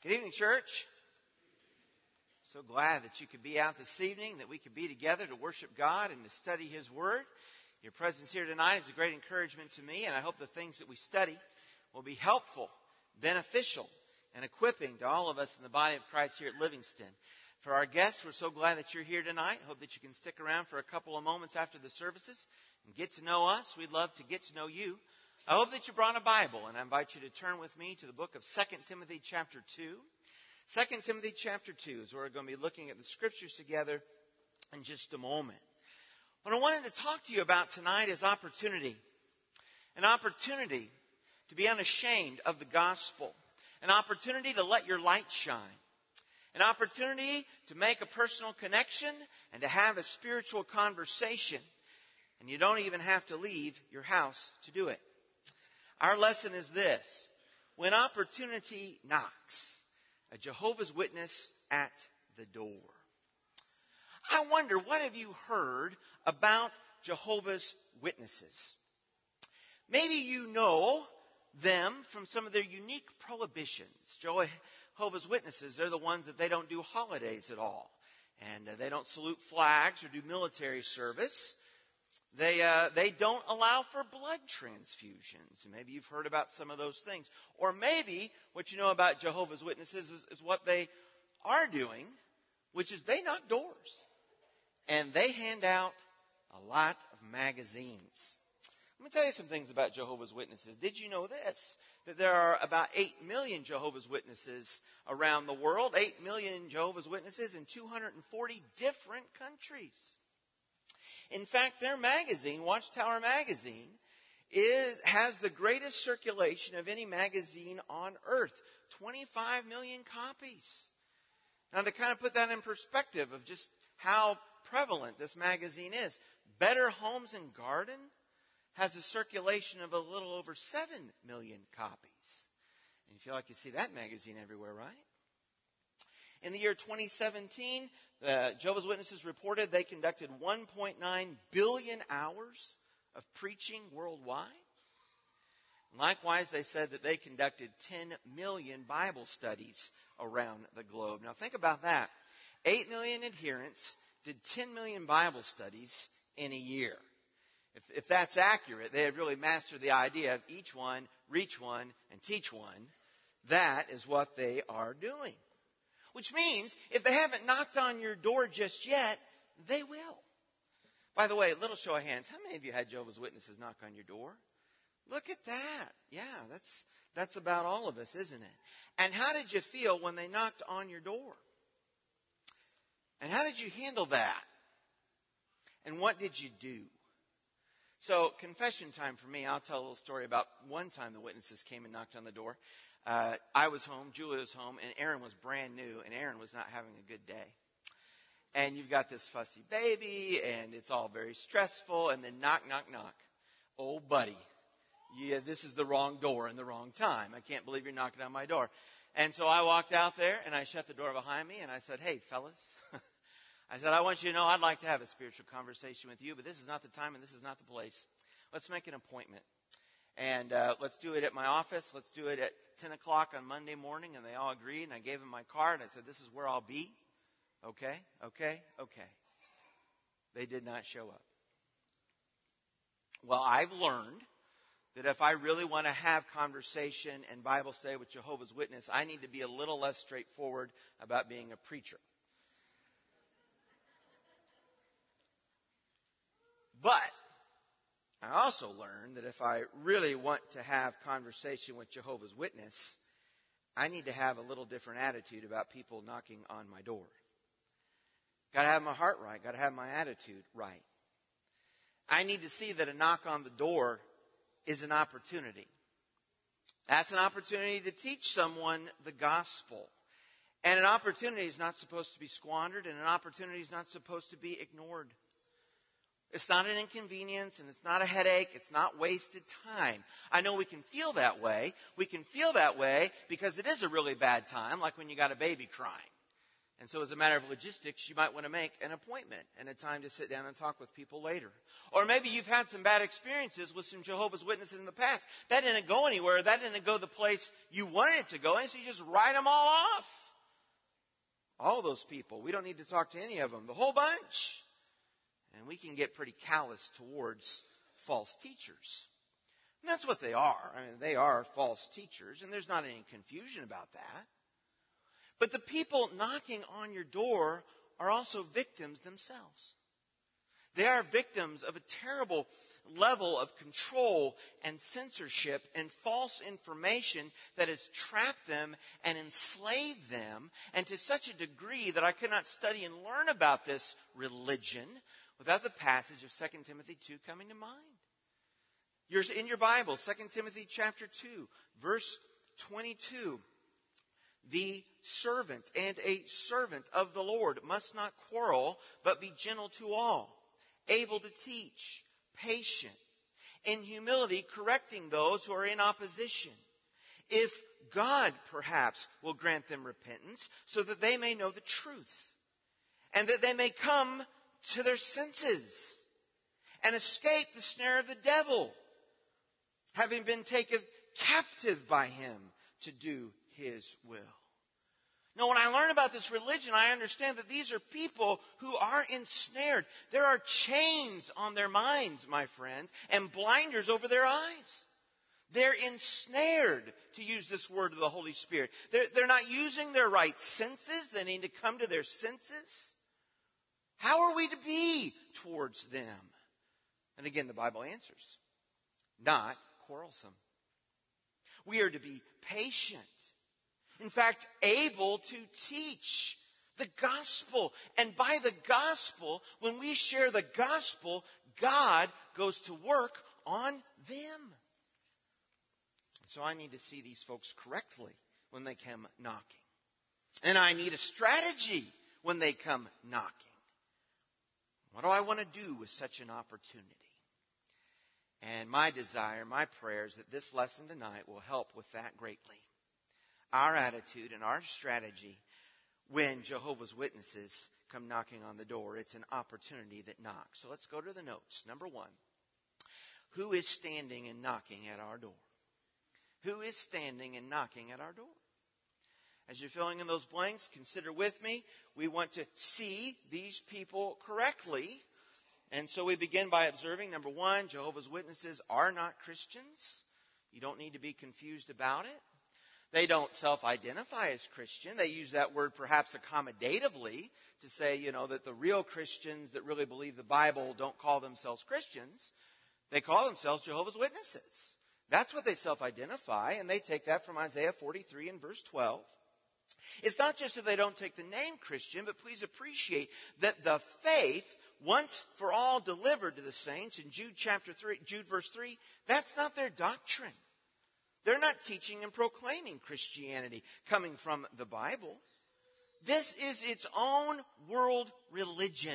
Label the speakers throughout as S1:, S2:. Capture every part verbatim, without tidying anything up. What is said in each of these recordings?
S1: Good evening, church. So glad that you could be out this evening, that we could be together to worship God and to study His Word. Your presence here tonight is a great encouragement to me, and I hope the things that we study will be helpful, beneficial, and equipping to all of us in the body of Christ here at Livingston. For our guests, we're so glad that you're here tonight. I hope that you can stick around for a couple of moments after the services and get to know us. We'd love to get to know you. I hope that you brought a Bible, and I invite you to turn with me to the book of Second Timothy chapter two. Second Timothy chapter two is where we're going to be looking at the Scriptures together in just a moment. What I wanted to talk to you about tonight is opportunity. An opportunity to be unashamed of the gospel. An opportunity to let your light shine. An opportunity to make a personal connection and to have a spiritual conversation. And you don't even have to leave your house to do it. Our lesson is this: when opportunity knocks, a Jehovah's Witness at the door. I wonder, what have you heard about Jehovah's Witnesses? Maybe you know them from some of their unique prohibitions. Jehovah's Witnesses, they're the ones that they don't do holidays at all. And uh, they don't salute flags or do military service. They uh, they don't allow for blood transfusions. Maybe you've heard about some of those things. Or maybe what you know about Jehovah's Witnesses is, is what they are doing, which is they knock doors. And they hand out a lot of magazines. Let me tell you some things about Jehovah's Witnesses. Did you know this? That there are about eight million Jehovah's Witnesses around the world. eight million Jehovah's Witnesses in two hundred forty different countries. In fact, their magazine, Watchtower Magazine, is has the greatest circulation of any magazine on earth. twenty-five million copies. Now, to kind of put that in perspective of just how prevalent this magazine is, Better Homes and Garden has a circulation of a little over seven million copies. And you feel like you see that magazine everywhere, right? In the year twenty seventeen, the Jehovah's Witnesses reported they conducted one point nine billion hours of preaching worldwide. Likewise, they said that they conducted ten million Bible studies around the globe. Now think about that. eight million adherents did ten million Bible studies in a year. If, if that's accurate, they have really mastered the idea of each one, reach one, and teach one. That is what they are doing. Which means, if they haven't knocked on your door just yet, they will. By the way, a little show of hands. How many of you had Jehovah's Witnesses knock on your door? Look at that. Yeah, that's that's about all of us, isn't it? And how did you feel when they knocked on your door? And how did you handle that? And what did you do? So, confession time for me. I'll tell a little story about one time the witnesses came and knocked on the door. Uh, I was home, Julia was home, and Aaron was brand new, and Aaron was not having a good day. And you've got this fussy baby, and it's all very stressful, and then knock, knock, knock. Oh, buddy, yeah, this is the wrong door and the wrong time. I can't believe you're knocking on my door. And so I walked out there, and I shut the door behind me, and I said, hey, fellas, I said, I want you to know I'd like to have a spiritual conversation with you, but this is not the time and this is not the place. Let's make an appointment. And uh, let's do it at my office. Let's do it at ten o'clock on Monday morning. And they all agreed. And I gave them my card. And I said, this is where I'll be. Okay, okay, okay. They did not show up. Well, I've learned that if I really want to have conversation and Bible study with Jehovah's Witness, I need to be a little less straightforward about being a preacher. But I also learned that if I really want to have conversation with Jehovah's Witness, I need to have a little different attitude about people knocking on my door. Got to have my heart right. Got to have my attitude right. I need to see that a knock on the door is an opportunity. That's an opportunity to teach someone the gospel. And an opportunity is not supposed to be squandered, and an opportunity is not supposed to be ignored. It's not an inconvenience, and it's not a headache. It's not wasted time. I know we can feel that way. We can feel that way because it is a really bad time, like when you got a baby crying. And so as a matter of logistics, you might want to make an appointment and a time to sit down and talk with people later. Or maybe you've had some bad experiences with some Jehovah's Witnesses in the past. That didn't go anywhere. That didn't go the place you wanted it to go. And so you just write them all off. All those people. We don't need to talk to any of them. The whole bunch. And we can get pretty callous towards false teachers. And that's what they are. I mean, they are false teachers. And there's not any confusion about that. But the people knocking on your door are also victims themselves. They are victims of a terrible level of control and censorship and false information that has trapped them and enslaved them, and to such a degree that I could not study and learn about this religion without the passage of Second Timothy two coming to mind. You're in your Bible, Second Timothy chapter two, verse twenty-two. The servant and a servant of the Lord must not quarrel, but be gentle to all, able to teach, patient, in humility correcting those who are in opposition, if God perhaps will grant them repentance, so that they may know the truth, and that they may come to their senses and escape the snare of the devil, having been taken captive by him to do his will. Now, when I learn about this religion, I understand that these are people who are ensnared. There are chains on their minds, my friends, and blinders over their eyes. They're ensnared, to use this word of the Holy Spirit. They're, they're not using their right senses. They need to come to their senses. How are we to be towards them? And again, the Bible answers. Not quarrelsome. We are to be patient. In fact, able to teach the gospel. And by the gospel, when we share the gospel, God goes to work on them. So I need to see these folks correctly when they come knocking. And I need a strategy when they come knocking. What do I want to do with such an opportunity? And my desire, my prayer is that this lesson tonight will help with that greatly. Our attitude and our strategy when Jehovah's Witnesses come knocking on the door. It's an opportunity that knocks. So let's go to the notes. Number one, who is standing and knocking at our door? Who is standing and knocking at our door? As you're filling in those blanks, consider with me. We want to see these people correctly. And so we begin by observing, number one, Jehovah's Witnesses are not Christians. You don't need to be confused about it. They don't self-identify as Christian. They use that word perhaps accommodatively to say, you know, that the real Christians that really believe the Bible don't call themselves Christians. They call themselves Jehovah's Witnesses. That's what they self-identify, and they take that from Isaiah forty-three and verse twelve. It's not just that they don't take the name Christian, but please appreciate that the faith, once for all delivered to the saints in Jude chapter three, Jude verse three, that's not their doctrine. They're not teaching and proclaiming Christianity coming from the Bible. This is its own world religion.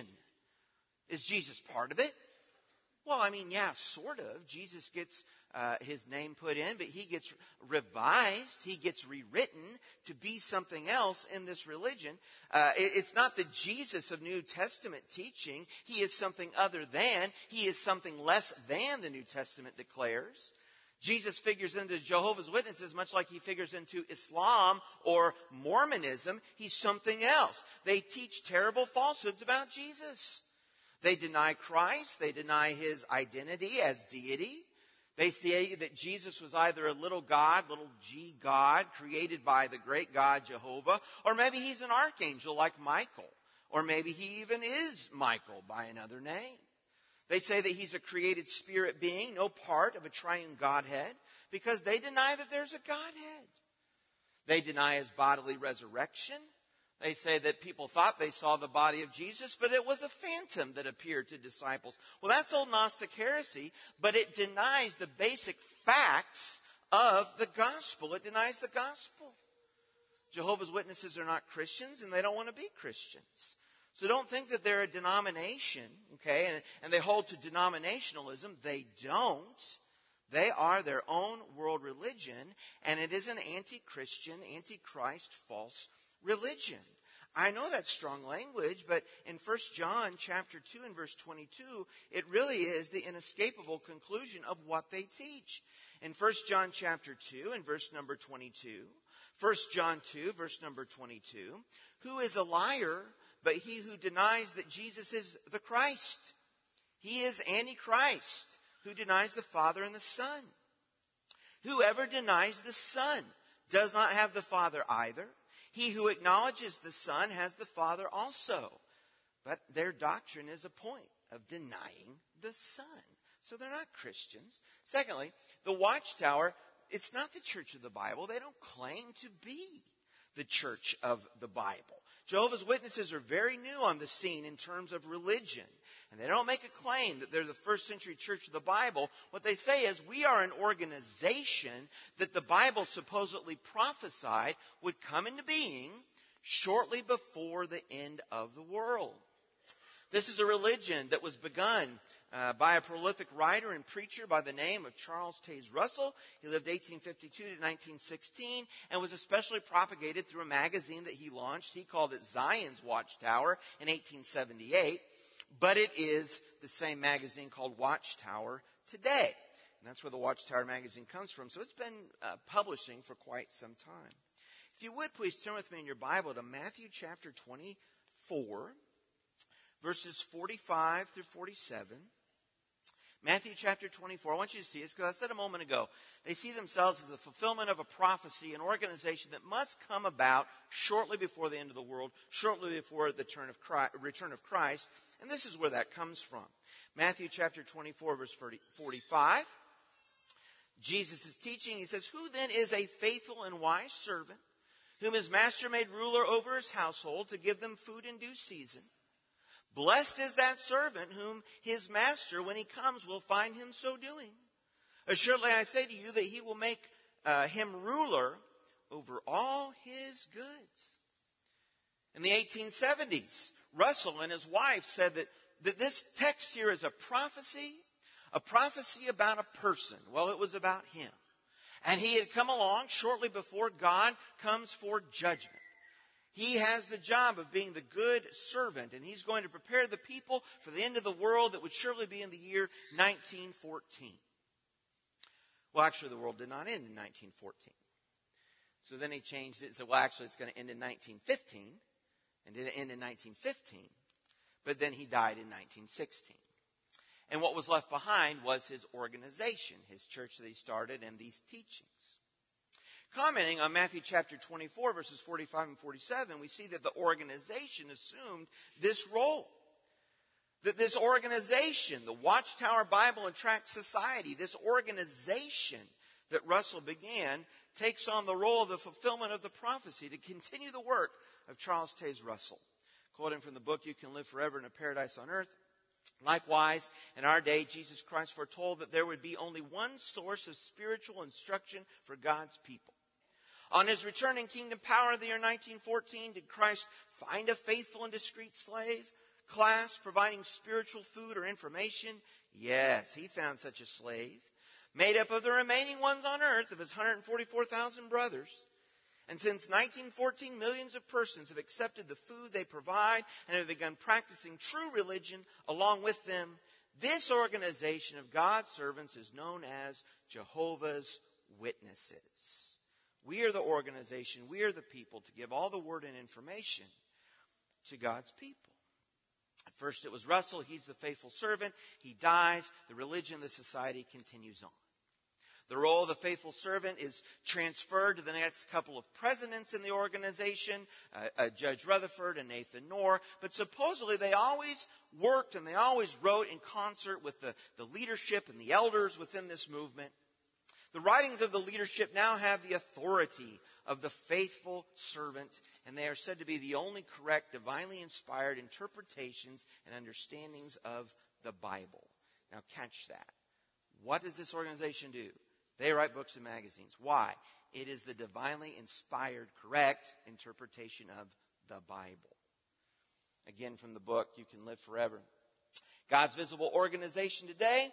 S1: Is Jesus part of it? Well, I mean, yeah, sort of. Jesus gets uh, his name put in, but he gets revised. He gets rewritten to be something else in this religion. Uh, it, it's not the Jesus of New Testament teaching. He is something other than. He is something less than the New Testament declares. Jesus figures into Jehovah's Witnesses much like he figures into Islam or Mormonism. He's something else. They teach terrible falsehoods about Jesus. They deny Christ. They deny his identity as deity. They say that Jesus was either a little god, little g God, created by the great God Jehovah, or maybe he's an archangel like Michael, or maybe he even is Michael by another name. They say that he's a created spirit being, no part of a triune Godhead, because they deny that there's a Godhead. They deny his bodily resurrection. They say that people thought they saw the body of Jesus, but it was a phantom that appeared to disciples. Well, that's old Gnostic heresy, but it denies the basic facts of the gospel. It denies the gospel. Jehovah's Witnesses are not Christians, and they don't want to be Christians. So don't think that they're a denomination, okay, and, and they hold to denominationalism. They don't. They are their own world religion, and it is an anti-Christian, anti-Christ, false religion. I know that's strong language, but in First John chapter two and verse twenty-two, it really is the inescapable conclusion of what they teach. In First John chapter two and verse number twenty-two, First John two, verse number twenty-two, who is a liar but he who denies that Jesus is the Christ? He is Antichrist, who denies the Father and the Son. Whoever denies the Son does not have the Father either. He who acknowledges the Son has the Father also. But their doctrine is a point of denying the Son. So they're not Christians. Secondly, the Watchtower, it's not the Church of the Bible. They don't claim to be the Church of the Bible. Jehovah's Witnesses are very new on the scene in terms of religion. And they don't make a claim that they're the first century Church of the Bible. What they say is, we are an organization that the Bible supposedly prophesied would come into being shortly before the end of the world. This is a religion that was begun uh, by a prolific writer and preacher by the name of Charles Taze Russell. He lived eighteen fifty-two to nineteen sixteen and was especially propagated through a magazine that he launched. He called it Zion's Watchtower in eighteen seventy-eight. But it is the same magazine called Watchtower today. And that's where the Watchtower magazine comes from. So it's been uh, publishing for quite some time. If you would, please turn with me in your Bible to Matthew chapter twenty-four, verses forty-five through forty-seven. Matthew chapter twenty-four. I want you to see this because I said a moment ago, they see themselves as the fulfillment of a prophecy, an organization that must come about shortly before the end of the world, shortly before the turn of Christ, return of Christ. And this is where that comes from. Matthew chapter twenty-four, verse forty-five. Jesus is teaching. He says, who then is a faithful and wise servant, whom his master made ruler over his household to give them food in due season? Blessed is that servant whom his master, when he comes, will find him so doing. Assuredly, I say to you that he will make uh, him ruler over all his goods. In the eighteen seventies, Russell and his wife said that, that this text here is a prophecy, a prophecy about a person. Well, it was about him. And he had come along shortly before God comes for judgment. He has the job of being the good servant, and he's going to prepare the people for the end of the world that would surely be in the year nineteen fourteen. Well, actually, the world did not end in nineteen fourteen. So then he changed it and said, well, actually, it's going to end in nineteen fifteen, and it ended in nineteen fifteen. But then he died in nineteen sixteen. And what was left behind was his organization, his church that he started, and these teachings. Commenting on Matthew chapter twenty-four, verses forty-five and forty-seven, we see that the organization assumed this role. That this organization, the Watchtower Bible and Tract Society, this organization that Russell began, takes on the role of the fulfillment of the prophecy to continue the work of Charles Taze Russell. Quoting from the book, You Can Live Forever in a Paradise on Earth. Likewise, in our day, Jesus Christ foretold that there would be only one source of spiritual instruction for God's people. On his return in kingdom power in the year nineteen fourteen, did Christ find a faithful and discreet slave class providing spiritual food or information? Yes, he found such a slave, made up of the remaining ones on earth of his one hundred forty-four thousand brothers. And since nineteen fourteen, millions of persons have accepted the food they provide and have begun practicing true religion along with them. This organization of God's servants is known as Jehovah's Witnesses. We are the organization, we are the people to give all the word and information to God's people. At first it was Russell, he's the faithful servant. He dies, the religion, the society continues on. The role of the faithful servant is transferred to the next couple of presidents in the organization, uh, uh, Judge Rutherford and Nathan Knorr. But supposedly they always worked and they always wrote in concert with the, the leadership and the elders within this movement. The writings of the leadership now have the authority of the faithful servant, and they are said to be the only correct, divinely inspired interpretations and understandings of the Bible. Now catch that. What does this organization do? They write books and magazines. Why? It is the divinely inspired, correct interpretation of the Bible. Again, from the book, You Can Live Forever. God's visible organization today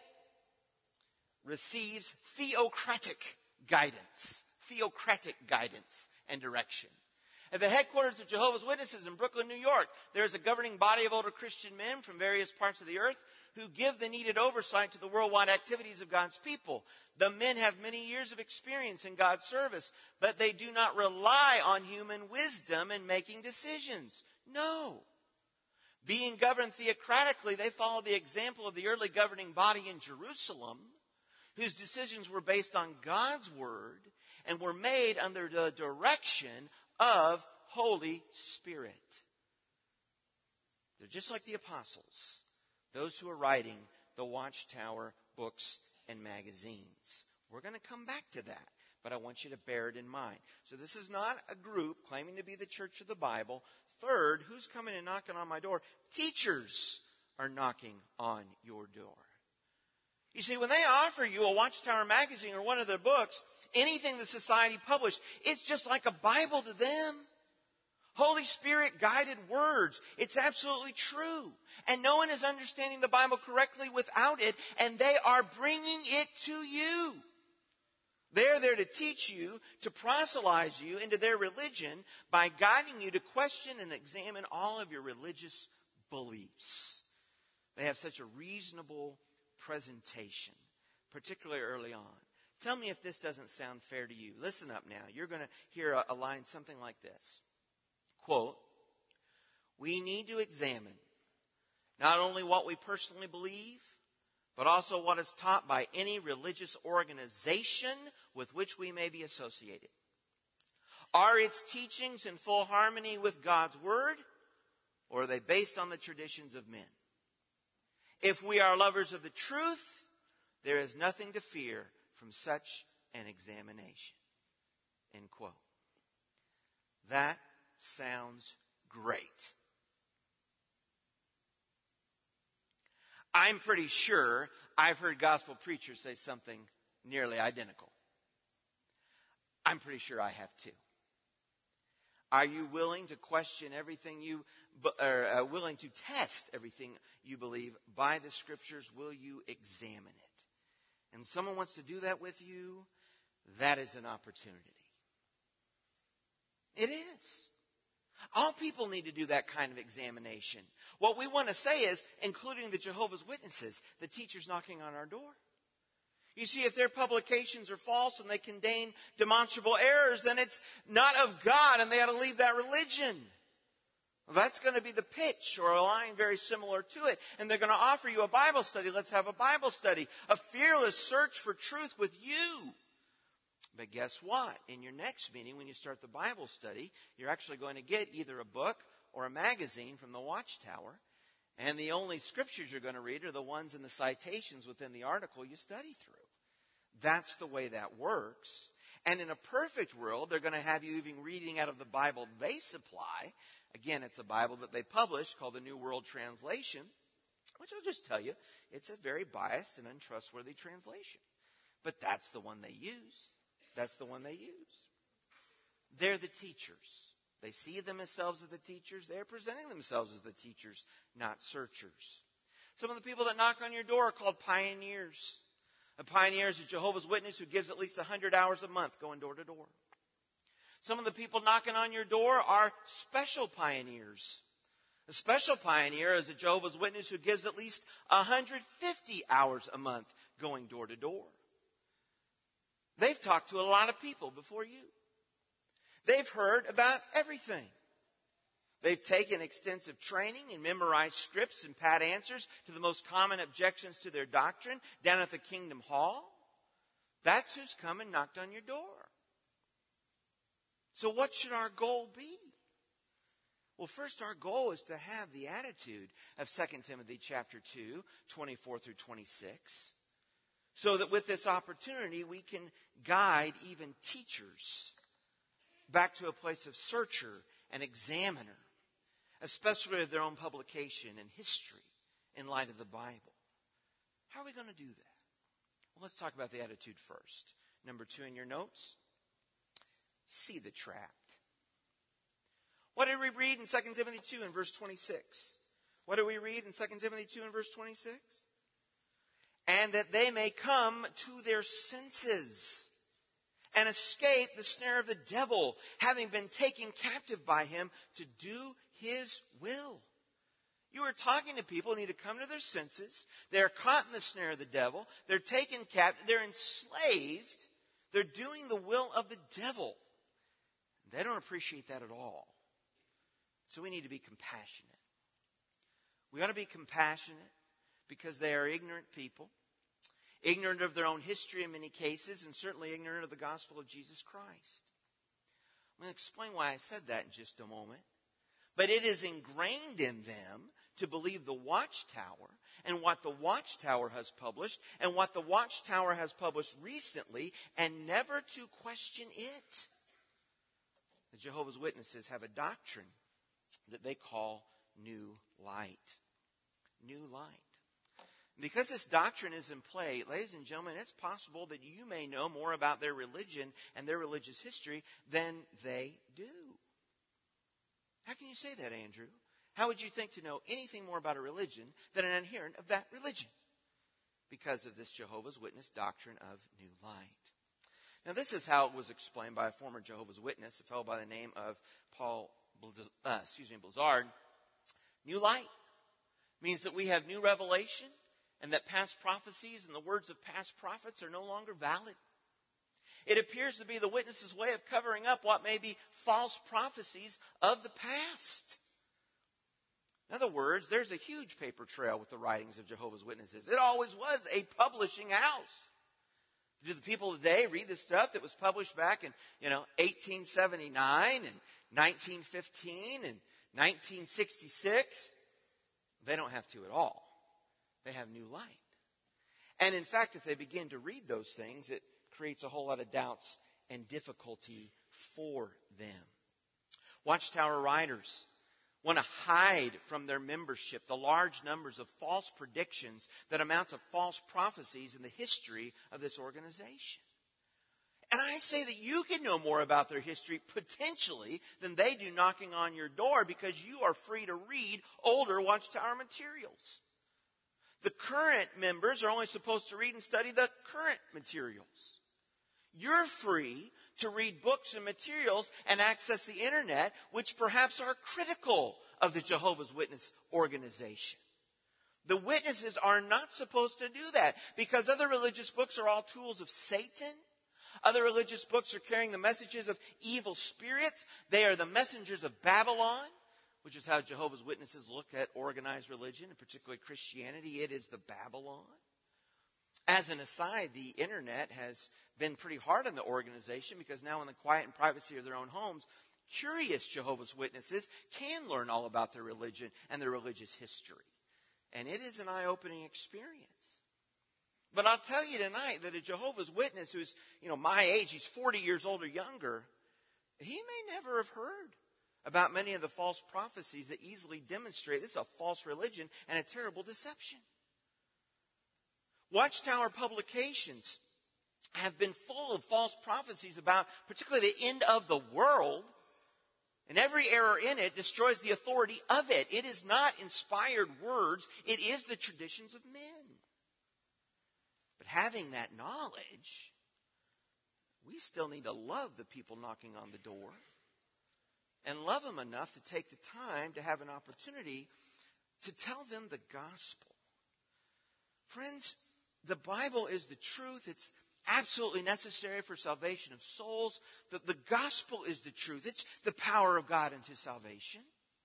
S1: receives theocratic guidance. Theocratic guidance and direction. At the headquarters of Jehovah's Witnesses in Brooklyn, New York, there is a governing body of older Christian men from various parts of the earth who give the needed oversight to the worldwide activities of God's people. The men have many years of experience in God's service, but they do not rely on human wisdom in making decisions. No. Being governed theocratically, they follow the example of the early governing body in Jerusalem, whose decisions were based on God's word and were made under the direction of Holy Spirit. They're just like the apostles, those who are writing the Watchtower books and magazines. We're going to come back to that, but I want you to bear it in mind. So this is not a group claiming to be the Church of the Bible. Third, who's coming and knocking on my door? Teachers are knocking on your door. You see, when they offer you a Watchtower magazine or one of their books, anything the society published, it's just like a Bible to them. Holy Spirit guided words. It's absolutely true. And no one is understanding the Bible correctly without it, and they are bringing it to you. They're there to teach you, to proselytize you into their religion by guiding you to question and examine all of your religious beliefs. They have such a reasonable presentation, particularly early on. Tell me if this doesn't sound fair to you. Listen up now. You're going to hear a, a line something like this. Quote, "We need to examine not only what we personally believe, but also what is taught by any religious organization with which we may be associated. Are its teachings in full harmony with God's word, or are they based on the traditions of men? If we are lovers of the truth, there is nothing to fear from such an examination." End quote. That sounds great. I'm pretty sure I've heard gospel preachers say something nearly identical. I'm pretty sure I have too. Are you willing to question everything you, or uh, willing to test everything you believe by the Scriptures? Will you examine it? And someone wants to do that with you, that is an opportunity. It is. All people need to do that kind of examination. What we want to say is, including the Jehovah's Witnesses, the teachers knocking on our door. You see, if their publications are false and they contain demonstrable errors, then it's not of God and they ought to leave that religion. Well, that's going to be the pitch or a line very similar to it. And they're going to offer you a Bible study. Let's have a Bible study. A fearless search for truth with you. But guess what? In your next meeting, when you start the Bible study, you're actually going to get either a book or a magazine from the Watchtower. And the only scriptures you're going to read are the ones in the citations within the article you study through. That's the way that works. And in a perfect world, they're going to have you even reading out of the Bible they supply. Again, it's a Bible that they publish called the New World Translation, which I'll just tell you, it's a very biased and untrustworthy translation. But that's the one they use. That's the one they use. They're the teachers. They see themselves as the teachers. They're presenting themselves as the teachers, not searchers. Some of the people that knock on your door are called pioneers. A pioneer is a Jehovah's Witness who gives at least one hundred hours a month going door to door. Some of the people knocking on your door are special pioneers. A special pioneer is a Jehovah's Witness who gives at least one hundred fifty hours a month going door to door. They've talked to a lot of people before you. They've heard about everything. They've taken extensive training and memorized scripts and pat answers to the most common objections to their doctrine down at the Kingdom Hall. That's who's come and knocked on your door. So what should our goal be? Well, first, our goal is to have the attitude of Second Timothy chapter two, twenty-four through twenty-six, so that with this opportunity we can guide even teachers back to a place of searcher and examiner, especially of their own publication and history in light of the Bible. How are we going to do that? Well, let's talk about the attitude first. Number two in your notes, see the trapped. What did we read in Second Timothy two and verse twenty-six? What did we read in Second Timothy two and verse twenty-six? And that they may come to their senses and escape the snare of the devil, having been taken captive by him to do his will. You are talking to people who need to come to their senses. They're caught in the snare of the devil. They're taken captive. They're enslaved. They're doing the will of the devil. They don't appreciate that at all. So we need to be compassionate. We ought to be compassionate because they are ignorant people. Ignorant of their own history in many cases, and certainly ignorant of the gospel of Jesus Christ. I'm going to explain why I said that in just a moment. But it is ingrained in them to believe the Watchtower and what the Watchtower has published and what the Watchtower has published recently, and never to question it. The Jehovah's Witnesses have a doctrine that they call New Light. New Light. Because this doctrine is in play, ladies and gentlemen, it's possible that you may know more about their religion and their religious history than they do. How can you say that, Andrew? How would you think to know anything more about a religion than an adherent of that religion? Because of this Jehovah's Witness doctrine of New Light. Now, this is how it was explained by a former Jehovah's Witness, a fellow by the name of Paul uh, excuse me, Blizzard. New Light means that we have new revelation, and that past prophecies and the words of past prophets are no longer valid. It appears to be the witness's way of covering up what may be false prophecies of the past. In other words, there's a huge paper trail with the writings of Jehovah's Witnesses. It always was a publishing house. Do the people today read the stuff that was published back in, you know, eighteen seventy-nine and nineteen fifteen and nineteen sixty-six? They don't have to at all. They have new light. And in fact, if they begin to read those things, it creates a whole lot of doubts and difficulty for them. Watchtower writers want to hide from their membership the large numbers of false predictions that amount to false prophecies in the history of this organization. And I say that you can know more about their history potentially than they do knocking on your door, because you are free to read older Watchtower materials. The current members are only supposed to read and study the current materials. You're free to read books and materials and access the internet, which perhaps are critical of the Jehovah's Witness organization. The witnesses are not supposed to do that, because other religious books are all tools of Satan. Other religious books are carrying the messages of evil spirits. They are the messengers of Babylon, which is how Jehovah's Witnesses look at organized religion, and particularly Christianity. It is the Babylon. As an aside, the internet has been pretty hard on the organization, because now in the quiet and privacy of their own homes, curious Jehovah's Witnesses can learn all about their religion and their religious history. And it is an eye-opening experience. But I'll tell you tonight that a Jehovah's Witness who's, you know, my age, he's forty years old or younger, he may never have heard about many of the false prophecies that easily demonstrate this is a false religion and a terrible deception. Watchtower publications have been full of false prophecies about particularly the end of the world, and every error in it destroys the authority of it. It is not inspired words. It is the traditions of men. But having that knowledge, we still need to love the people knocking on the door, and love them enough to take the time to have an opportunity to tell them the gospel. Friends, the Bible is the truth. It's absolutely necessary for salvation of souls. The, the gospel is the truth. It's the power of God unto salvation.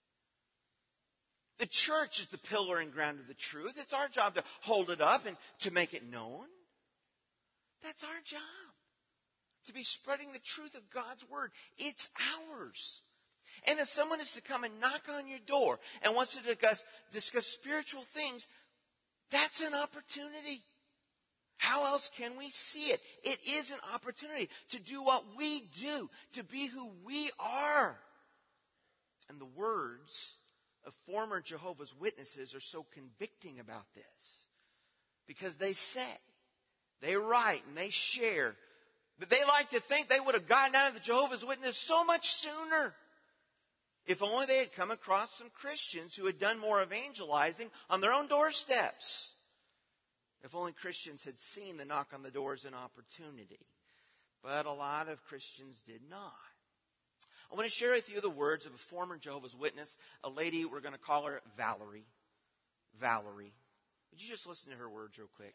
S1: The church is the pillar and ground of the truth. It's our job to hold it up and to make it known. That's our job. To be spreading the truth of God's word. It's ours. And if someone is to come and knock on your door and wants to discuss, discuss spiritual things, that's an opportunity. How else can we see it? It is an opportunity to do what we do, to be who we are. And the words of former Jehovah's Witnesses are so convicting about this, because they say, they write, and they share that they like to think they would have gotten out of the Jehovah's Witness so much sooner if only they had come across some Christians who had done more evangelizing on their own doorsteps. If only Christians had seen the knock on the door as an opportunity. But a lot of Christians did not. I want to share with you the words of a former Jehovah's Witness, a lady, we're going to call her Valerie. Valerie. Would you just listen to her words real quick?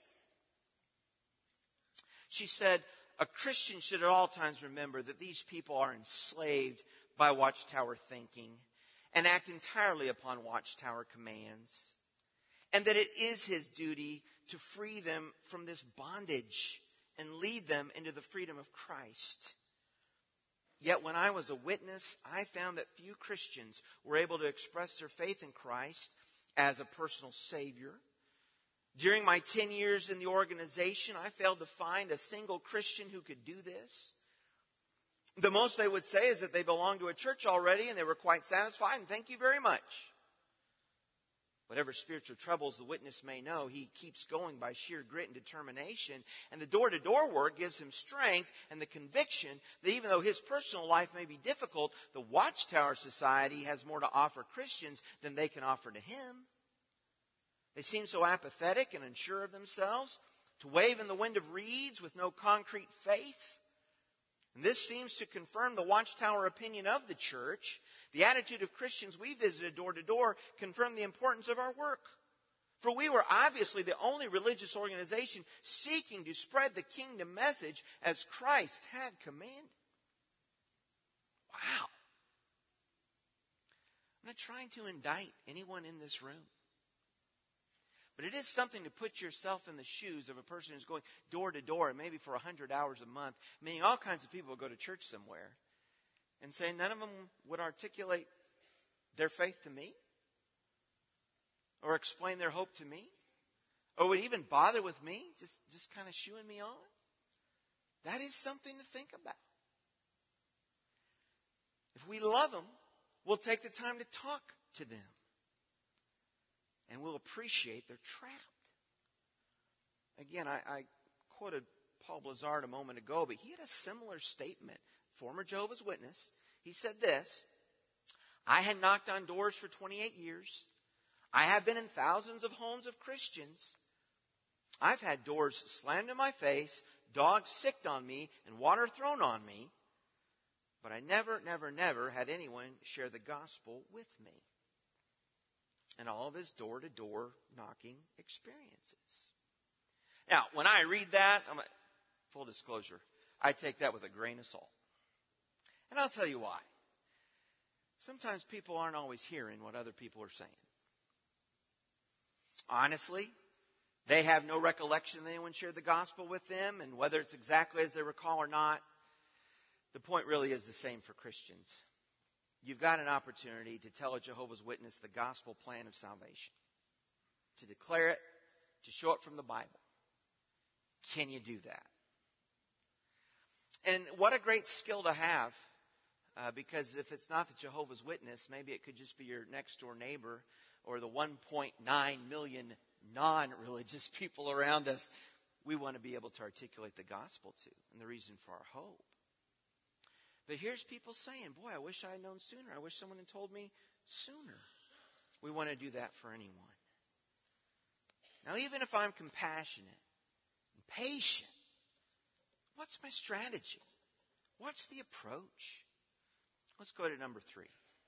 S1: She said, a Christian should at all times remember that these people are enslaved by Watchtower thinking and act entirely upon Watchtower commands, and that it is his duty to free them from this bondage and lead them into the freedom of Christ. Yet when I was a witness, I found that few Christians were able to express their faith in Christ as a personal Savior. During my ten years in the organization, I failed to find a single Christian who could do this. The most they would say is that they belonged to a church already and they were quite satisfied, and thank you very much. Whatever spiritual troubles the witness may know, he keeps going by sheer grit and determination. And the door-to-door work gives him strength and the conviction that even though his personal life may be difficult, the Watchtower Society has more to offer Christians than they can offer to him. They seem so apathetic and unsure of themselves, to wave in the wind of reeds with no concrete faith. And this seems to confirm the Watchtower opinion of the church. The attitude of Christians we visited door to door confirmed the importance of our work. For we were obviously the only religious organization seeking to spread the kingdom message as Christ had commanded. Wow. I'm not trying to indict anyone in this room. But it is something to put yourself in the shoes of a person who's going door to door, and maybe for one hundred hours a month, meaning all kinds of people go to church somewhere, and say none of them would articulate their faith to me, or explain their hope to me, or would even bother with me, just, just kind of shooing me on. That is something to think about. If we love them, we'll take the time to talk to them. And we'll appreciate they're trapped. Again, I, I quoted Paul Blizzard a moment ago, but he had a similar statement. Former Jehovah's Witness. He said this, I had knocked on doors for twenty-eight years. I have been in thousands of homes of Christians. I've had doors slammed in my face, dogs sicked on me, and water thrown on me. But I never, never, never had anyone share the gospel with me. And all of his door-to-door knocking experiences. Now, when I read that, I'm a, full disclosure, I take that with a grain of salt. And I'll tell you why. Sometimes people aren't always hearing what other people are saying. Honestly, they have no recollection that anyone shared the gospel with them, and whether it's exactly as they recall or not, the point really is the same for Christians. You've got an opportunity to tell a Jehovah's Witness the gospel plan of salvation. To declare it, to show it from the Bible. Can you do that? And what a great skill to have. Uh, because if it's not the Jehovah's Witness, maybe it could just be your next door neighbor or the one point nine million non-religious people around us we want to be able to articulate the gospel to and the reason for our hope. But here's people saying, boy, I wish I had known sooner. I wish someone had told me sooner. We want to do that for anyone. Now, even if I'm compassionate and patient, what's my strategy? What's the approach? Let's go to number three.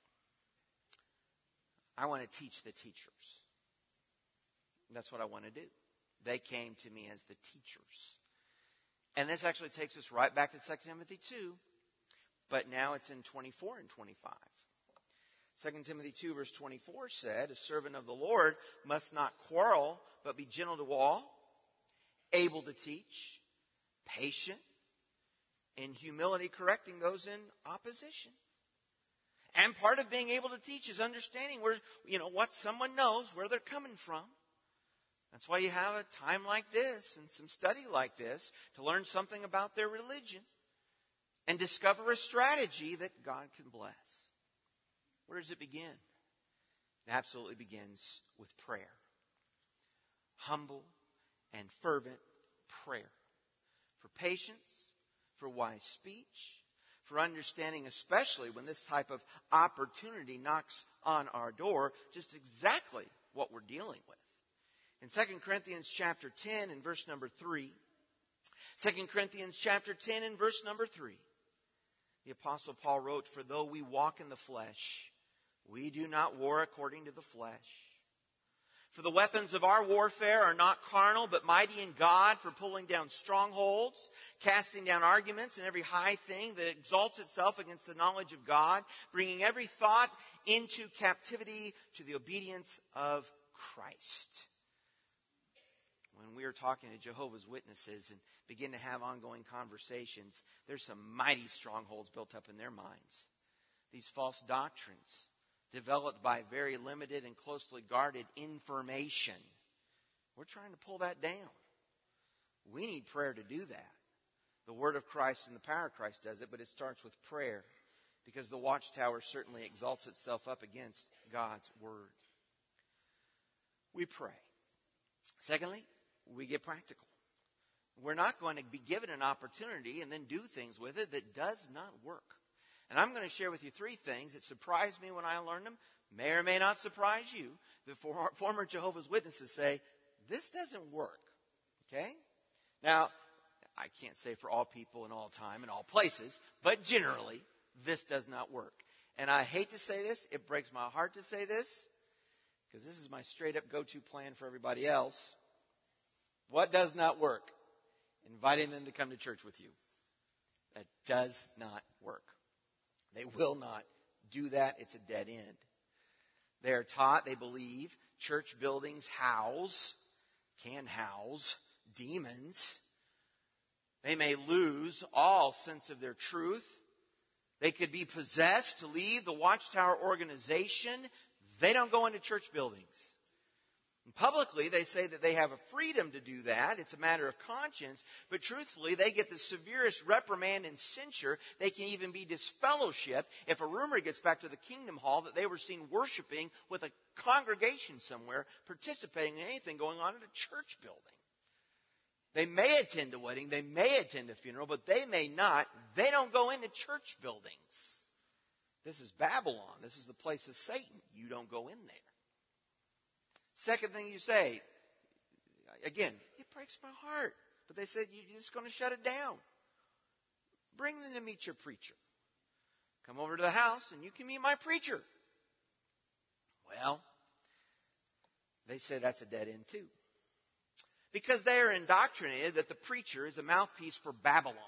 S1: I want to teach the teachers. That's what I want to do. They came to me as the teachers. And this actually takes us right back to Second Timothy two. But now it's in twenty-four and twenty-five. Second Timothy two verse twenty-four said, a servant of the Lord must not quarrel, but be gentle to all, able to teach, patient, in humility correcting those in opposition. And part of being able to teach is understanding where, you know, what someone knows, where they're coming from. That's why you have a time like this and some study like this to learn something about their religion. And discover a strategy that God can bless. Where does it begin? It absolutely begins with prayer. Humble and fervent prayer. For patience, for wise speech, for understanding, especially when this type of opportunity knocks on our door, just exactly what we're dealing with. In Second Corinthians chapter ten and verse number three, Second Corinthians chapter ten and verse number three. The Apostle Paul wrote, "For though we walk in the flesh, we do not war according to the flesh. For the weapons of our warfare are not carnal, but mighty in God for pulling down strongholds, casting down arguments and every high thing that exalts itself against the knowledge of God, bringing every thought into captivity to the obedience of Christ." When we are talking to Jehovah's Witnesses and begin to have ongoing conversations, there's some mighty strongholds built up in their minds. These false doctrines, developed by very limited and closely guarded information. We're trying to pull that down. We need prayer to do that. The Word of Christ and the power of Christ does it, but it starts with prayer, because the watchtower certainly exalts itself up against God's Word. We pray. Secondly, we get practical. We're not going to be given an opportunity and then do things with it that does not work. And I'm going to share with you three things that surprised me when I learned them, may or may not surprise you. The former Jehovah's Witnesses say, this doesn't work. Okay? Now, I can't say for all people in all time and all places, but generally, this does not work. And I hate to say this, it breaks my heart to say this, because this is my straight up go-to plan for everybody else. What does not work? Inviting them to come to church with you. That does not work. They will not do that. It's a dead end. They are taught, they believe, church buildings house, can house demons. They may lose all sense of their truth. They could be possessed to leave the Watchtower organization. They don't go into church buildings. And publicly, they say that they have a freedom to do that. It's a matter of conscience. But truthfully, they get the severest reprimand and censure. They can even be disfellowshipped if a rumor gets back to the Kingdom Hall that they were seen worshiping with a congregation somewhere, participating in anything going on at a church building. They may attend a wedding. They may attend a funeral, but they may not. They don't go into church buildings. This is Babylon. This is the place of Satan. You don't go in there. Second thing you say, again, it breaks my heart. But they said, you're just going to shut it down. Bring them to meet your preacher. Come over to the house and you can meet my preacher. Well, they say that's a dead end too. Because they are indoctrinated that the preacher is a mouthpiece for Babylon.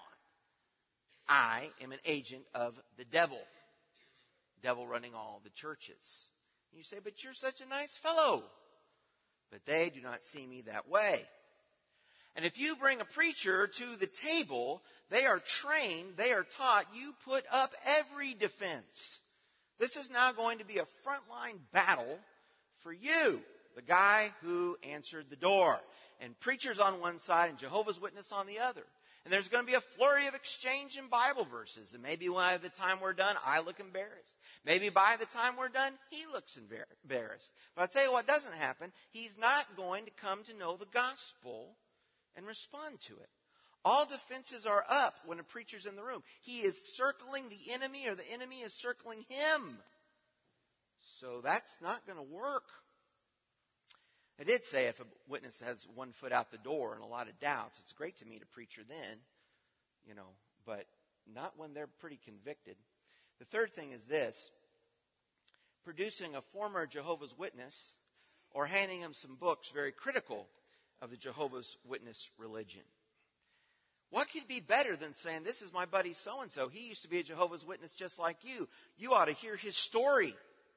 S1: I am an agent of the devil. Devil running all the churches. You say, but you're such a nice fellow. But they do not see me that way. And if you bring a preacher to the table, they are trained, they are taught, you put up every defense. This is now going to be a frontline battle for you, the guy who answered the door. And preachers on one side and Jehovah's Witness on the other. And there's going to be a flurry of exchange in Bible verses. And maybe by the time we're done, I look embarrassed. Maybe by the time we're done, he looks embarrassed. But I'll tell you what doesn't happen. He's not going to come to know the gospel and respond to it. All defenses are up when a preacher's in the room. He is circling the enemy, or the enemy is circling him. So that's not going to work. I did say if a witness has one foot out the door and a lot of doubts, it's great to meet a preacher then, you know, but not when they're pretty convicted. The third thing is this: producing a former Jehovah's Witness or handing him some books very critical of the Jehovah's Witness religion. What could be better than saying, this is my buddy so-and-so. He used to be a Jehovah's Witness just like you. You ought to hear his story.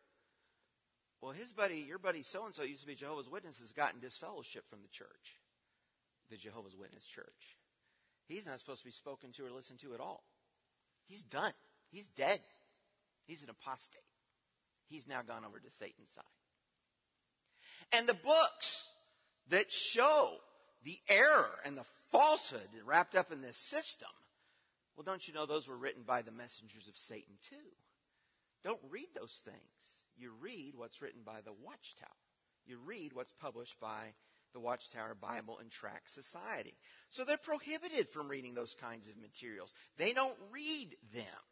S1: Well, his buddy, your buddy so-and-so used to be Jehovah's Witness, has gotten disfellowship from the church, the Jehovah's Witness church. He's not supposed to be spoken to or listened to at all. He's done. He's dead. He's an apostate. He's now gone over to Satan's side. And the books that show the error and the falsehood wrapped up in this system, well, don't you know those were written by the messengers of Satan too? Don't read those things. You read what's written by the Watchtower. You read what's published by the Watchtower Bible and Tract Society. So they're prohibited from reading those kinds of materials. They don't read them.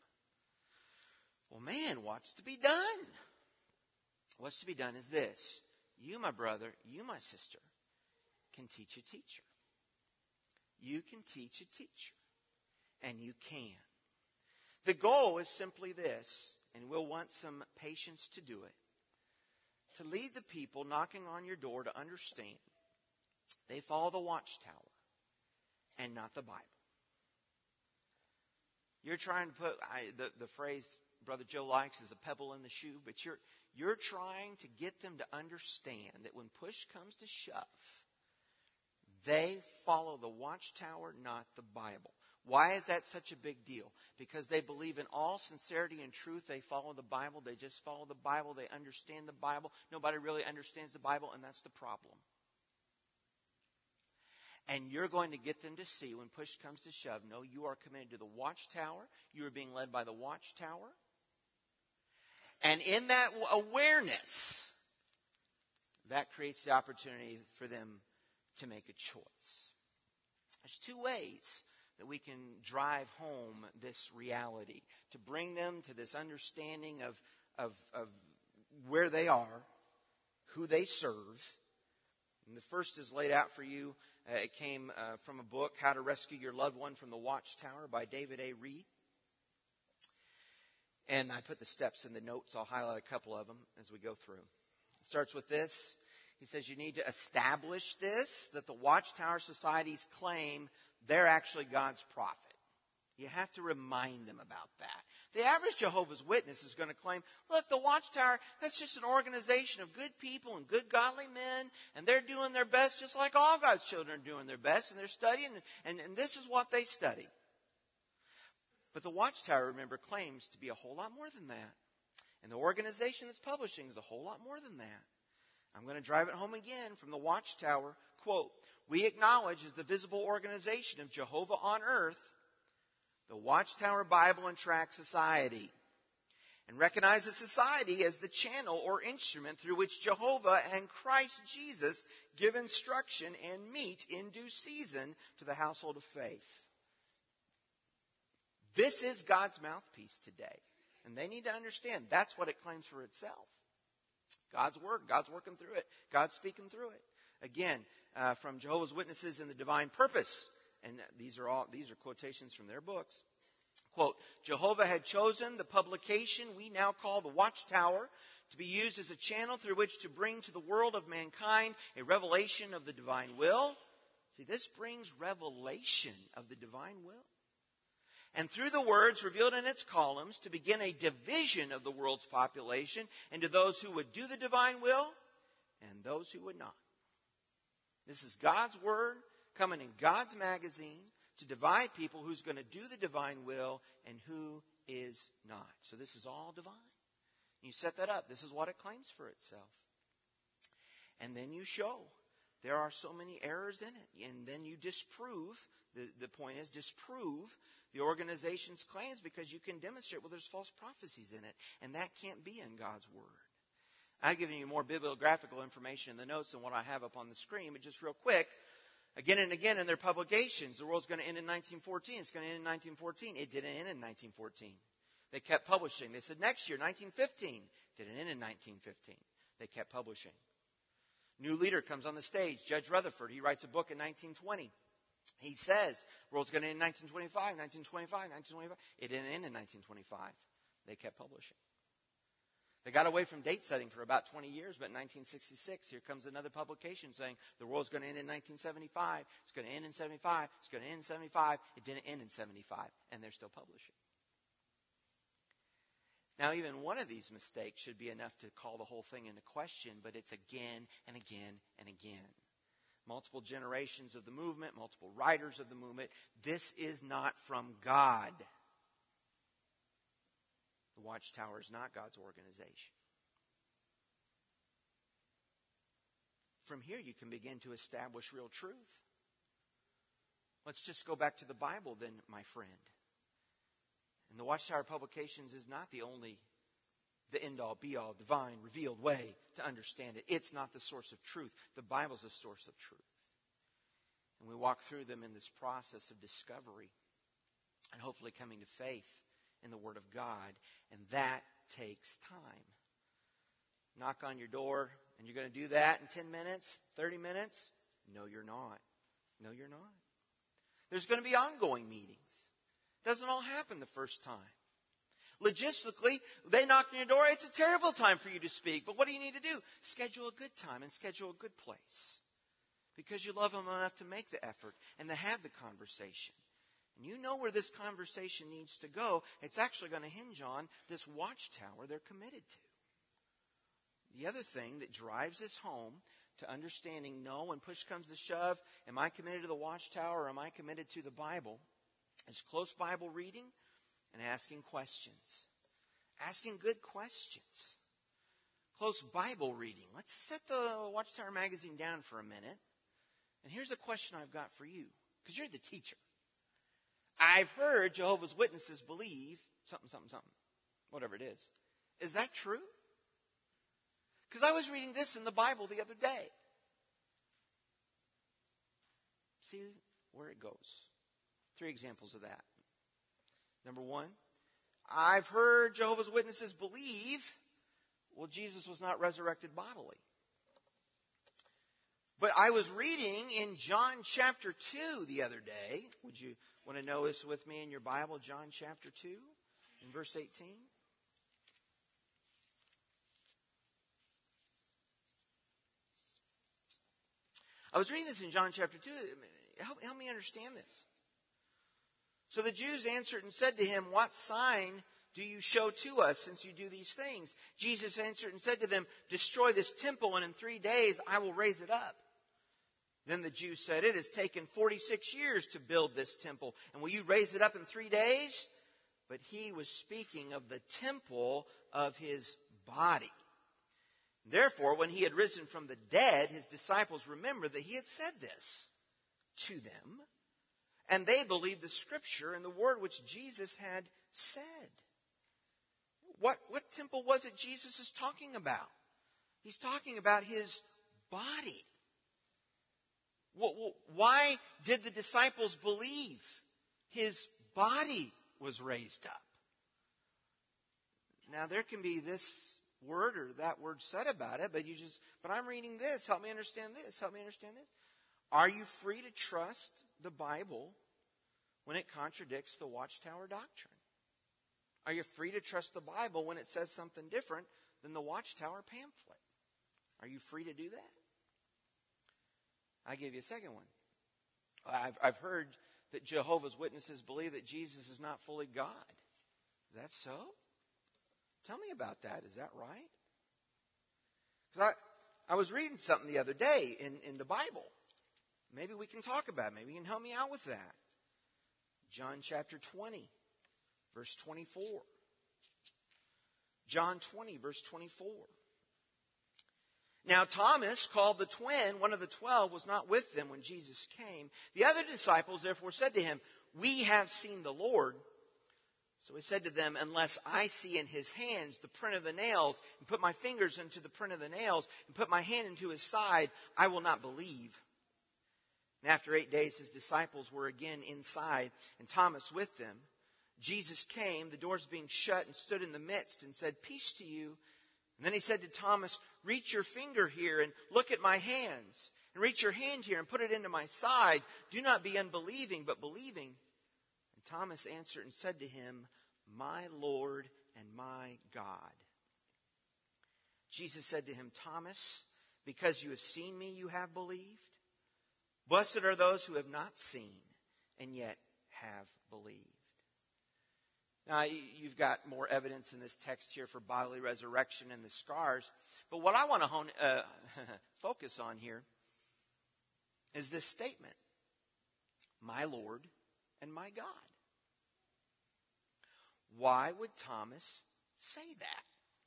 S1: Well, man, what's to be done? What's to be done is this. You, my brother, you, my sister, can teach a teacher. you can teach a teacher. And you can. The goal is simply this, and we'll want some patience to do it, to lead the people knocking on your door to understand they follow the Watchtower and not the Bible. You're trying to put, I, the, the phrase Brother Joe likes is a pebble in the shoe, but you're, you're trying to get them to understand that when push comes to shove, they follow the Watchtower, not the Bible. Why is that such a big deal? Because they believe in all sincerity and truth. They follow the Bible. They just follow the Bible. They understand the Bible. Nobody really understands the Bible, and that's the problem. And you're going to get them to see when push comes to shove, no, you are committed to the Watchtower. You are being led by the Watchtower. And in that awareness, that creates the opportunity for them to make a choice. There's two ways that we can drive home this reality, to bring them to this understanding of, of, of where they are, who they serve. And the first is laid out for you. Uh, it came uh, from a book, How to Rescue Your Loved One from the Watchtower by David A. Reed. And I put the steps in the notes. I'll highlight a couple of them as we go through. It starts with this. He says you need to establish this, that the Watchtower societies claim they're actually God's prophet. You have to remind them about that. The average Jehovah's Witness is going to claim, look, the Watchtower, that's just an organization of good people and good godly men, and they're doing their best just like all God's children are doing their best, and they're studying, and, and, and this is what they study. But the Watchtower, remember, claims to be a whole lot more than that. And the organization that's publishing is a whole lot more than that. I'm going to drive it home again from the Watchtower. Quote, we acknowledge as the visible organization of Jehovah on earth the Watchtower Bible and Tract Society, and recognize the society as the channel or instrument through which Jehovah and Christ Jesus give instruction and meet in due season to the household of faith. This is God's mouthpiece today. And they need to understand that's what it claims for itself. God's Word. God's working through it. God's speaking through it. Again, uh, from Jehovah's Witnesses in the Divine Purpose. And these are all these are quotations from their books. Quote, Jehovah had chosen the publication we now call the Watchtower to be used as a channel through which to bring to the world of mankind a revelation of the divine will. See, this brings revelation of the divine will. And through the words revealed in its columns to begin a division of the world's population into those who would do the divine will and those who would not. This is God's Word coming in God's magazine to divide people who's going to do the divine will and who is not. So this is all divine. You set that up. This is what it claims for itself. And then you show there are so many errors in it. And then you disprove, the, the point is disprove the organization's claims because you can demonstrate, well, there's false prophecies in it. And that can't be in God's Word. I've given you more bibliographical information in the notes than what I have up on the screen, but just real quick, again and again in their publications, the world's going to end in nineteen fourteen. It's going to end in nineteen fourteen. It didn't end in nineteen fourteen. They kept publishing. They said next year, nineteen fifteen. Didn't end in nineteen fifteen. They kept publishing. New leader comes on the stage, Judge Rutherford. He writes a book in nineteen twenty. He says, the world's going to end in nineteen twenty-five, nineteen twenty-five, nineteen twenty-five. It didn't end in nineteen twenty-five. They kept publishing. They got away from date setting for about twenty years, but in nineteen sixty-six, here comes another publication saying the world's going to end in nineteen seventy-five. It's going to end in seventy-five. It's going to end in seventy-five. It didn't end in seventy-five, and they're still publishing. Now, even one of these mistakes should be enough to call the whole thing into question, but it's again and again and again. Multiple generations of the movement, multiple writers of the movement. This is not from God. The Watchtower is not God's organization. From here, you can begin to establish real truth. Let's just go back to the Bible then, my friend. And the Watchtower Publications is not the only, the end-all, be-all, divine, revealed way to understand it. It's not the source of truth. The Bible's the source of truth. And we walk through them in this process of discovery and hopefully coming to faith in the Word of God. And that takes time. Knock on your door, and you're going to do that in ten minutes, thirty minutes? No, you're not. No, you're not. There's going to be ongoing meetings. It doesn't all happen the first time. Logistically, they knock on your door. It's a terrible time for you to speak. But what do you need to do? Schedule a good time and schedule a good place. Because you love them enough to make the effort and to have the conversation. And you know where this conversation needs to go. It's actually going to hinge on this watchtower they're committed to. The other thing that drives this home to understanding, no, when push comes to shove, am I committed to the watchtower or am I committed to the Bible? Is close Bible reading and asking questions. Asking good questions. Close Bible reading. Let's set the Watchtower magazine down for a minute. And here's a question I've got for you, because you're the teacher. I've heard Jehovah's Witnesses believe something, something, something, whatever it is. Is that true? Because I was reading this in the Bible the other day. See where it goes. Three examples of that. Number one, I've heard Jehovah's Witnesses believe, well, Jesus was not resurrected bodily. But I was reading in John chapter two the other day. Would you want to know this with me in your Bible? John chapter two, in verse eighteen. I was reading this in John chapter two. Help, help me understand this. So the Jews answered and said to him, what sign do you show to us since you do these things? Jesus answered and said to them, destroy this temple, and in three days I will raise it up. Then the Jews said, it has taken forty-six years to build this temple, and will you raise it up in three days? But he was speaking of the temple of his body. Therefore, when he had risen from the dead, his disciples remembered that he had said this to them, and they believed the scripture and the word which Jesus had said. What, what temple was it Jesus is talking about? He's talking about his body. Why did the disciples believe his body was raised up? Now, there can be this word or that word said about it, but you just, but I'm reading this. Help me understand this. Help me understand this. Are you free to trust the Bible when it contradicts the Watchtower doctrine? Are you free to trust the Bible when it says something different than the Watchtower pamphlet? Are you free to do that? I'll give you a second one. I've, I've heard that Jehovah's Witnesses believe that Jesus is not fully God. Is that so? Tell me about that. Is that right? Because I, I was reading something the other day in, in the Bible. Maybe we can talk about it. Maybe you can help me out with that. John chapter twenty, verse twenty-four. John twenty, verse twenty-four. Now Thomas, called the twin, one of the twelve, was not with them when Jesus came. The other disciples therefore said to him, we have seen the Lord. So he said to them, unless I see in his hands the print of the nails, and put my fingers into the print of the nails, and put my hand into his side, I will not believe. And after eight days his disciples were again inside, and Thomas with them. Jesus came, the doors being shut, and stood in the midst, and said, peace to you. And then he said to Thomas, reach your finger here and look at my hands. And reach your hand here and put it into my side. Do not be unbelieving, but believing. And Thomas answered and said to him, my Lord and my God. Jesus said to him, Thomas, because you have seen me, you have believed. Blessed are those who have not seen and yet have believed. Now, you've got more evidence in this text here for bodily resurrection and the scars. But what I want to hone, uh, focus on here is this statement, my Lord and my God. Why would Thomas say that?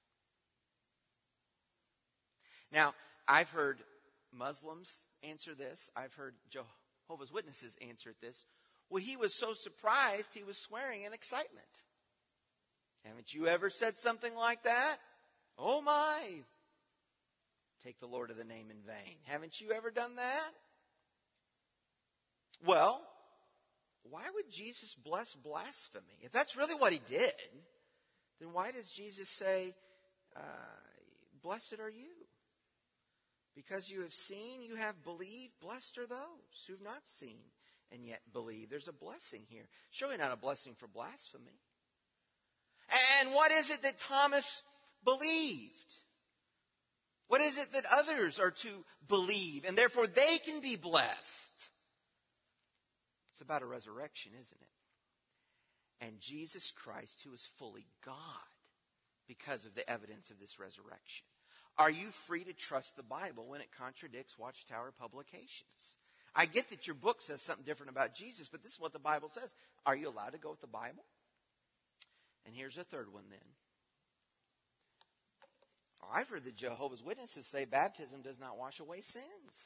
S1: Now, I've heard Muslims answer this. I've heard Jehovah's Witnesses answer this. Well, he was so surprised he was swearing in excitement. Haven't you ever said something like that? Oh my! Take the Lord of the name in vain. Haven't you ever done that? Well, why would Jesus bless blasphemy? If that's really what he did, then why does Jesus say, uh, blessed are you? Because you have seen, you have believed, blessed are those who have not seen and yet believe. There's a blessing here. Surely not a blessing for blasphemy. And what is it that Thomas believed? What is it that others are to believe? And therefore they can be blessed. It's about a resurrection, isn't it? And Jesus Christ, who is fully God because of the evidence of this resurrection. Are you free to trust the Bible when it contradicts Watchtower publications? I get that your book says something different about Jesus, but this is what the Bible says. Are you allowed to go with the Bible? And here's a third one then. I've heard the Jehovah's Witnesses say baptism does not wash away sins.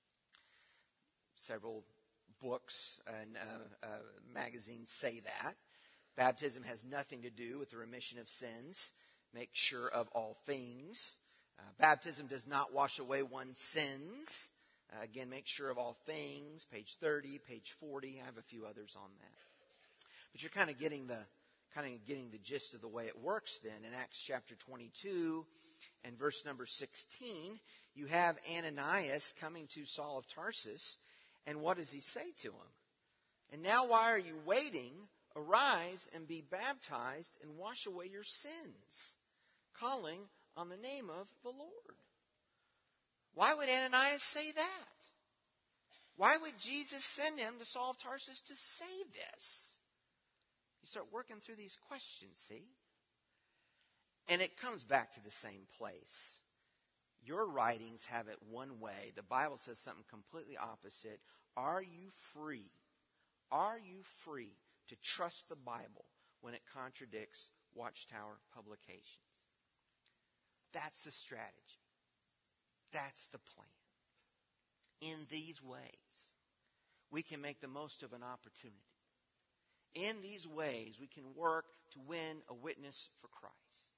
S1: Several books and uh, uh, magazines say that. Baptism has nothing to do with the remission of sins. Make sure of all things. Uh, baptism does not wash away one's sins. Uh, again, make sure of all things. Page thirty, page forty. I have a few others on that. But you're kind of getting the kind of getting the gist of the way it works then. In Acts chapter twenty-two and verse number sixteen, you have Ananias coming to Saul of Tarsus. And what does he say to him? And now why are you waiting? Arise and be baptized and wash away your sins, calling on the name of the Lord. Why would Ananias say that? Why would Jesus send him to Saul of Tarsus to say this? You start working through these questions, see? And it comes back to the same place. Your writings have it one way. The Bible says something completely opposite. Are you free? Are you free to trust the Bible when it contradicts Watchtower publications? That's the strategy. That's the plan. In these ways, we can make the most of an opportunity. In these ways, we can work to win a witness for Christ.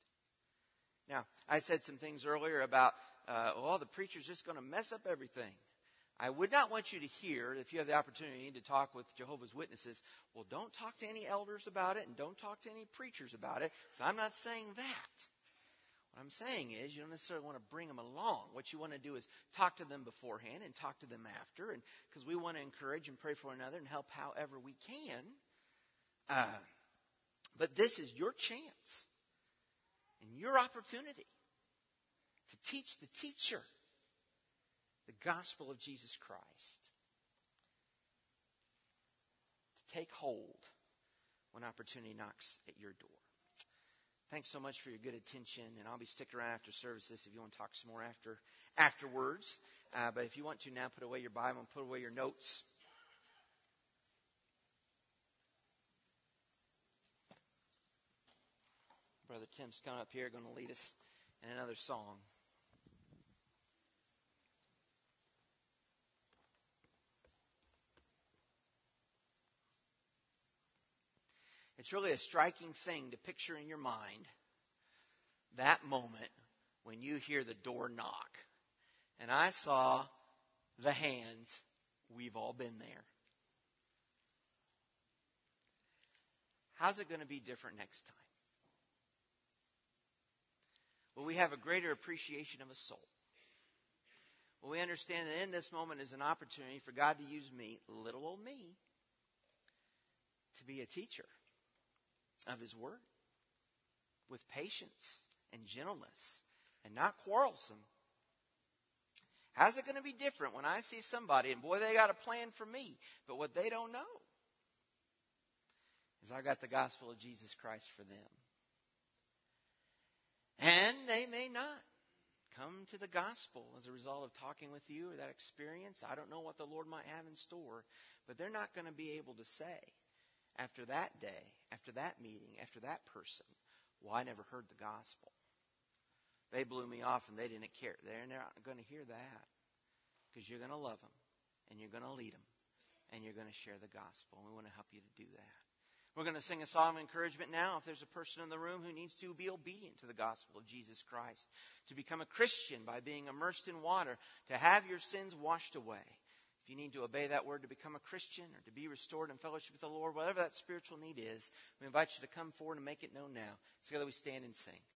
S1: Now, I said some things earlier about, uh, well, the preacher's just going to mess up everything. I would not want you to hear, if you have the opportunity to talk with Jehovah's Witnesses, well, don't talk to any elders about it and don't talk to any preachers about it. So I'm not saying that. What I'm saying is you don't necessarily want to bring them along. What you want to do is talk to them beforehand and talk to them after, and because we want to encourage and pray for one another and help however we can. Uh, but this is your chance and your opportunity to teach the teacher the gospel of Jesus Christ. To take hold when opportunity knocks at your door. Thanks so much for your good attention, and I'll be sticking around after services if you want to talk some more after afterwards. Uh, but if you want to now, put away your Bible and put away your notes. Brother Tim's coming up here, going to lead us in another song. It's really a striking thing to picture in your mind that moment when you hear the door knock. And I saw the hands. We've all been there. How's it going to be different next time? Will we have a greater appreciation of a soul? Will we understand that in this moment is an opportunity for God to use me, little old me, to be a teacher of His Word with patience and gentleness and not quarrelsome? How's it going to be different when I see somebody and boy, they got a plan for me, but what they don't know is I got the gospel of Jesus Christ for them. And they may not come to the gospel as a result of talking with you or that experience. I don't know what the Lord might have in store, but they're not going to be able to say after that day, after that meeting, after that person, well, I never heard the gospel. They blew me off and they didn't care. They're not going to hear that because you're going to love them and you're going to lead them and you're going to share the gospel. And we want to help you to do that. We're going to sing a song of encouragement now. If there's a person in the room who needs to be obedient to the gospel of Jesus Christ, to become a Christian by being immersed in water, to have your sins washed away. If you need to obey that word to become a Christian or to be restored in fellowship with the Lord, whatever that spiritual need is, we invite you to come forward and make it known now. Together we stand and sing.